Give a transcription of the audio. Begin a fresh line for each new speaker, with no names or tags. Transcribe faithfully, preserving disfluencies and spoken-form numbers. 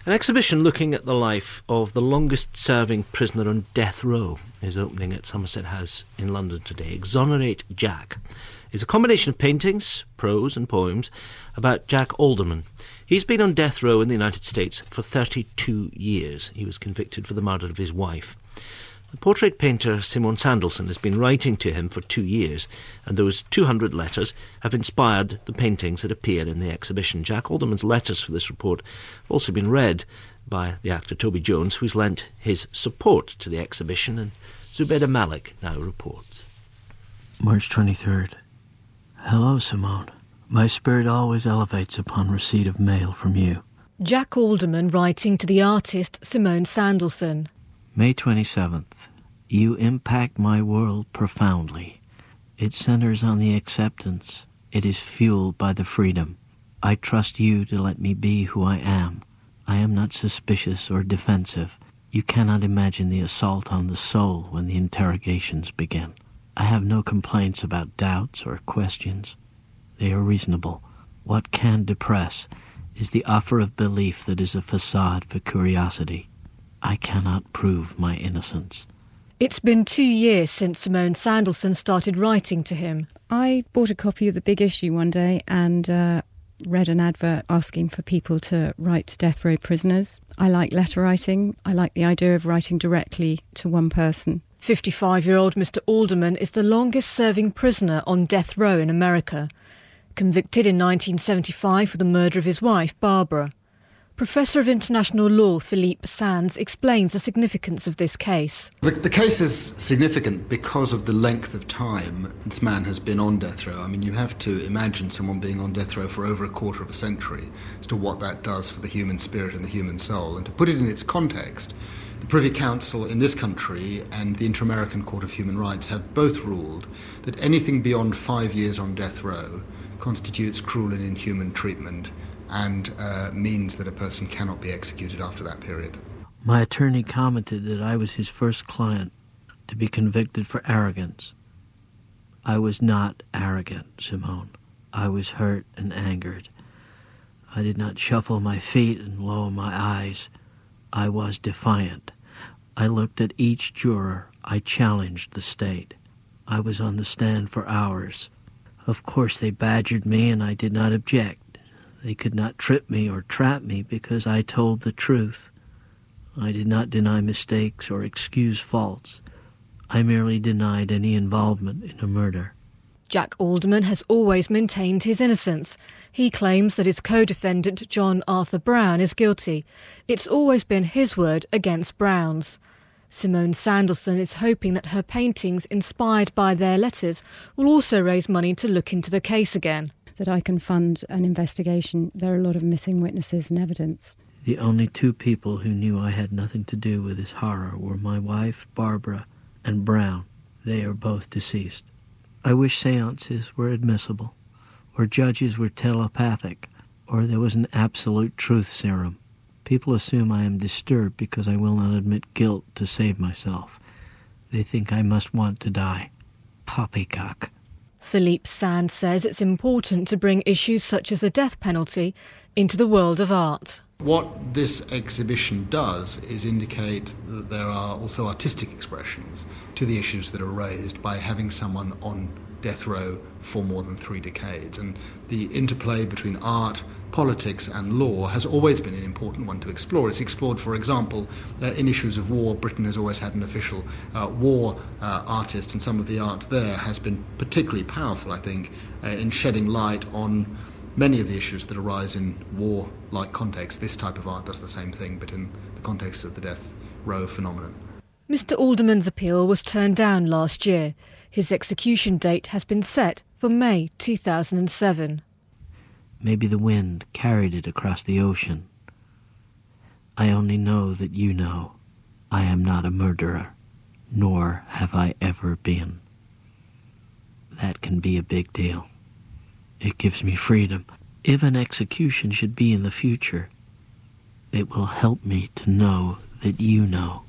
An exhibition looking at the life of the longest-serving prisoner on death row is opening at Somerset House in London today. Exonerate Jack is a combination of paintings, prose and poems about Jack Alderman. He's been on death row in the United States for thirty-two years. He was convicted for the murder of his wife. The portrait painter Simone Sandelson has been writing to him for two years, and those two hundred letters have inspired the paintings that appear in the exhibition. Jack Alderman's letters for this report have also been read by the actor Toby Jones, who's lent his support to the exhibition, and Zubeda Malik now reports.
March twenty-third. Hello, Simone. My spirit always elevates upon receipt of mail from you.
Jack Alderman writing to the artist Simone Sandelson.
May twenty-seventh. You impact my world profoundly. It centers on the acceptance. It is fueled by the freedom. I trust you to let me be who I am. I am not suspicious or defensive. You cannot imagine the assault on the soul when the interrogations begin. I have no complaints about doubts or questions. They are reasonable. What can depress is the offer of belief that is a facade for curiosity. I cannot prove my innocence.
It's been two years since Simone Sandelson started writing to him.
I bought a copy of The Big Issue one day and uh, read an advert asking for people to write to death row prisoners. I like letter writing. I like the idea of writing directly to one person.
fifty-five-year-old Mister Alderman is the longest-serving prisoner on death row in America, convicted in nineteen seventy-five for the murder of his wife, Barbara. Professor of International Law Philippe Sands explains the significance of this case.
The, the case is significant because of the length of time this man has been on death row. I mean, you have to imagine someone being on death row for over a quarter of a century as to what that does for the human spirit and the human soul. And to put it in its context, the Privy Council in this country and the Inter-American Court of Human Rights have both ruled that anything beyond five years on death row constitutes cruel and inhuman treatment and uh, means that a person cannot be executed after that period.
My attorney commented that I was his first client to be convicted for arrogance. I was not arrogant, Simone. I was hurt and angered. I did not shuffle my feet and lower my eyes. I was defiant. I looked at each juror. I challenged the state. I was on the stand for hours. Of course, they badgered me, and I did not object. They could not trip me or trap me because I told the truth. I did not deny mistakes or excuse faults. I merely denied any involvement in a murder.
Jack Alderman has always maintained his innocence. He claims that his co-defendant John Arthur Brown is guilty. It's always been his word against Brown's. Simone Sandelson is hoping that her paintings, inspired by their letters, will also raise money to look into the case again.
That I can fund an investigation. There are a lot of missing witnesses and evidence.
The only two people who knew I had nothing to do with this horror were my wife, Barbara, and Brown. They are both deceased. I wish seances were admissible, or judges were telepathic, or there was an absolute truth serum. People assume I am disturbed because I will not admit guilt to save myself. They think I must want to die. Poppycock.
Philippe Sands says it's important to bring issues such as the death penalty into the world of art.
What this exhibition does is indicate that there are also artistic expressions to the issues that are raised by having someone on death row for more than three decades. And the interplay between art, politics and law has always been an important one to explore. It's explored, for example, uh, in issues of war. Britain has always had an official uh, war uh, artist, and some of the art there has been particularly powerful, I think, uh, in shedding light on many of the issues that arise in war-like contexts. This type of art does the same thing, but in the context of the death row phenomenon.
Mister Alderman's appeal was turned down last year. His execution date has been set for May two thousand seven.
Maybe the wind carried it across the ocean. I only know that you know I am not a murderer, nor have I ever been. That can be a big deal. It gives me freedom. If an execution should be in the future, it will help me to know that you know.